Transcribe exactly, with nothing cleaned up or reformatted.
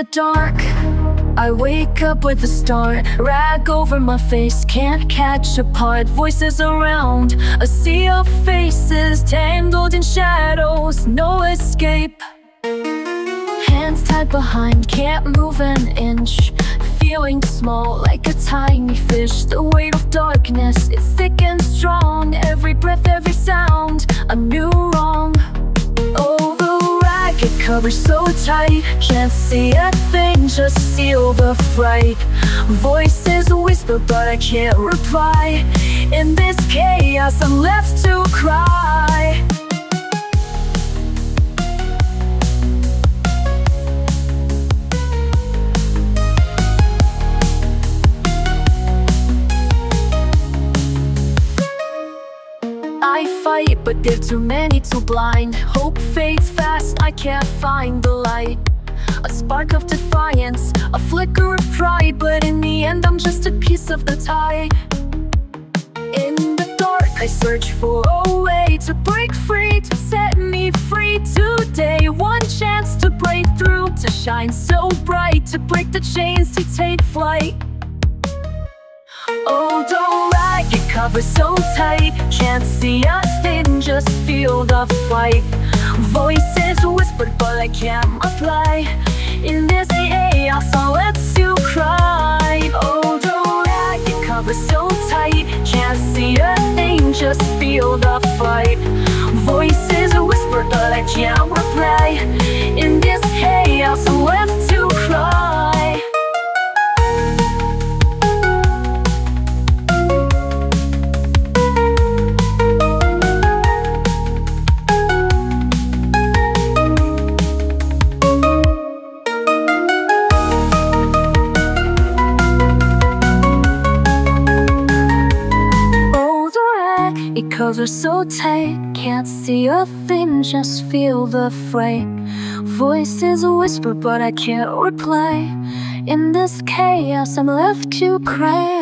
dark, I wake up with a start. Rag over my face, can't catch apart. Voices around, a sea of faces, tangled in shadows, no escape. Hands tied behind, can't move an inch. Feeling small like a tiny fish. The weight of darkness is thick and strong. Every breath, every sound, a new wrong. Oh, the ragged cover so tight, can't see a thing, just feel the fright. Voices whisper but I can't reply. In this chaos I'm left to cry. I fight, but there are too many to blind. Hope fades fast, I can't find the light. A spark of defiance, a flicker of pride, but in the end I'm just a piece of the tide. In the dark I search for a way to break free, to set me free today. One chance to break through, to shine so bright, to break the chains, to take flight. Oh, don't rag your cover so tight, can't see a thing, just feel the fight. Voices whispered but I can't reply. In this chaos I'll let you cry. Oh, don't rag your cover so tight, can't see a thing, just feel the fight. Voices whispered but I can't reply. In this chaos I'm left to cry. It covers so tight, can't see a thing, just feel the fray. Voices whisper but I can't reply. In this chaos I'm left to cry.